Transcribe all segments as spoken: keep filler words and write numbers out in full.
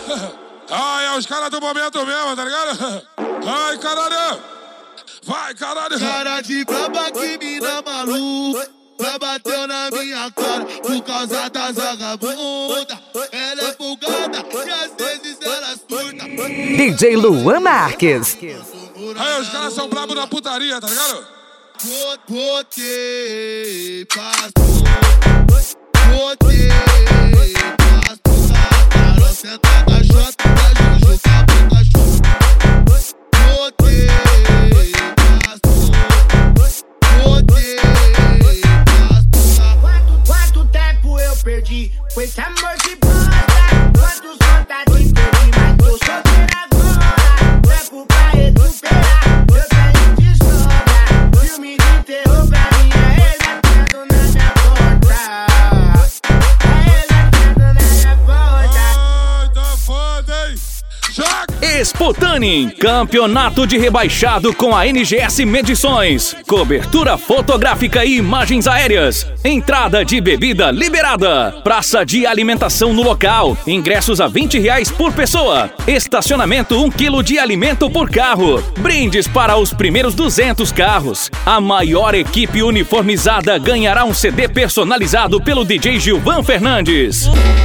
Ai, é os caras do momento mesmo, tá ligado? Ai, caralho. Vai, caralho. Cara de braba que mina maluca, vai bater na minha cara por causa das vagabundas. Ela é folgada e às vezes ela surta. D J Luan Marques. Aí, os caras são brabos na putaria, tá ligado? Botei pastor, botei pastor. Carol senta da jota, da Juju, cabo cachorro. Botei pastor, botei pastor. Quanto, quanto tempo eu perdi com esse amor de banda? Quantos vontades perdi, mas tô solteiro agora. Tempo pra recuperar, eu tenho de sobra. Filme de terror pra minha ex batendo na minha porta. A ex batendo na minha porta. Ai, tá foda, hein? Joga! Sputanin, campeonato de rebaixado com a N G S Medições. Cobertura fotográfica e imagens aéreas. Entrada de bebida liberada. Praça de alimentação no local. Ingressos a vinte reais por pessoa. Estacionamento um quilo de alimento por carro. Brindes para os primeiros duzentos carros. A maior equipe uniformizada ganhará um C D personalizado pelo D J Gilvan Fernandes.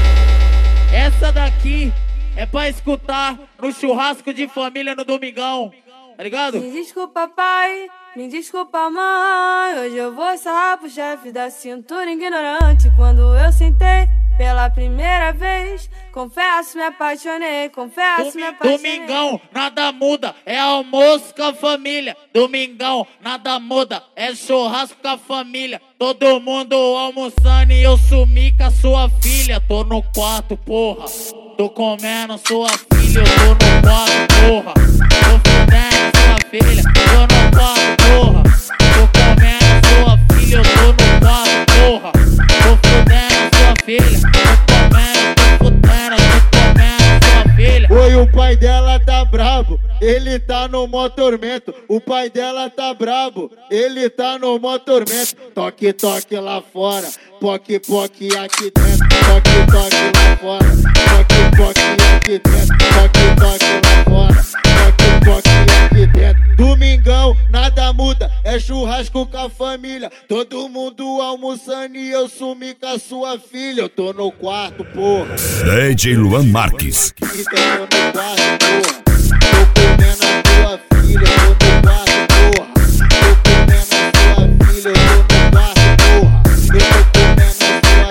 Essa daqui é pra escutar no churrasco de família no domingão, tá ligado? Me desculpa, pai, me desculpa, mãe. Hoje eu vou sarrar pro chefe da cintura ignorante. Quando eu sentei pela primeira vez, confesso, me apaixonei, confesso, me apaixonei. Domingão, nada muda, é almoço com a família. Domingão, nada muda, é churrasco com a família. Todo mundo almoçando e eu sumi com a sua filha. Tô no quarto, porra, tô comendo sua filha. Eu tô no quarto, porra, tô fudendo sua filha. Tô no quarto, porra, tô comendo sua filha. Eu tô no quarto, porra, tô fudendo sua filha. Tô comendo, tô fudendo, tô comendo sua filha. Oi, o pai dela tá brabo, ele tá no mó tormento. O pai dela tá brabo, ele tá no mó tormento. Toque, toque lá fora, poque, poque aqui dentro. Toque, toque lá fora, poque, poque aqui dentro. Toque, toque lá fora, poque, poque aqui dentro. Domingão, nada muda, é churrasco com a família. Todo mundo almoçando e eu sumi com a sua filha. Eu tô no quarto, porra. D J Luan Marques. Então eu tô no quarto, porra. Tô comendo a tua filha, eu tô no quarto, porra. Tô comendo a tua filha, eu tô no quarto, porra. Eu tô comendo a tua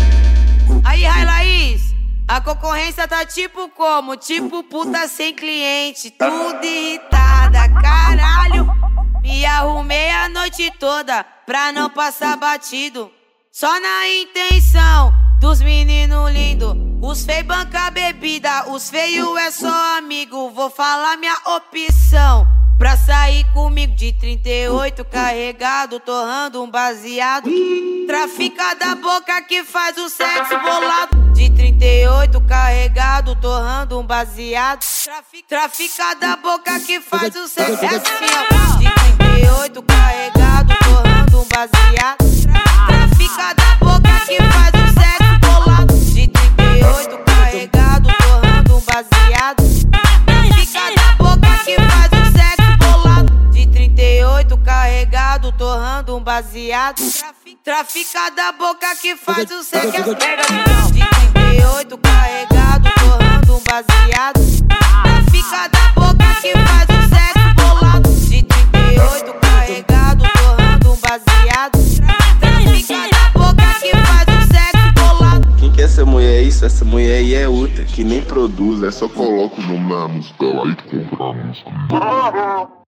filha. Aí, Rai Laís, a concorrência tá tipo como? Tipo puta sem cliente, tudo irritada, caralho. Me arrumei a noite toda pra não passar batido. Só na intenção dos meninos lindos. Os feios banca bebida, os feios é só amigo. Vou falar minha opção. Pra sair comigo de trinta e oito carregado, torrando um baseado. Trafica da boca que faz o sexo bolado. De trinta e oito carregado, torrando um baseado. Trafica da boca que faz o sexo. É assim, ó. De trinta e oito carregado, torrando um baseado. Trafica da boca que faz o sexo bolado. De trinta e oito carregado, torrando um baseado. Trafica da boca que faz o sexo bolado. De trinta e oito carregado, torrando um baseado. Trafica da boca que faz o sexo. De trinta e oito carregado, torrando um baseado. Trafica da boca que faz o sexo bolado. De trinta e oito carregado, torrando um baseado. Trafica da boca que faz o sexo bolado. Quem que é essa mulher? Isso, essa mulher aí é outra, que nem produz, é só coloca o nome na música lá e compra a música.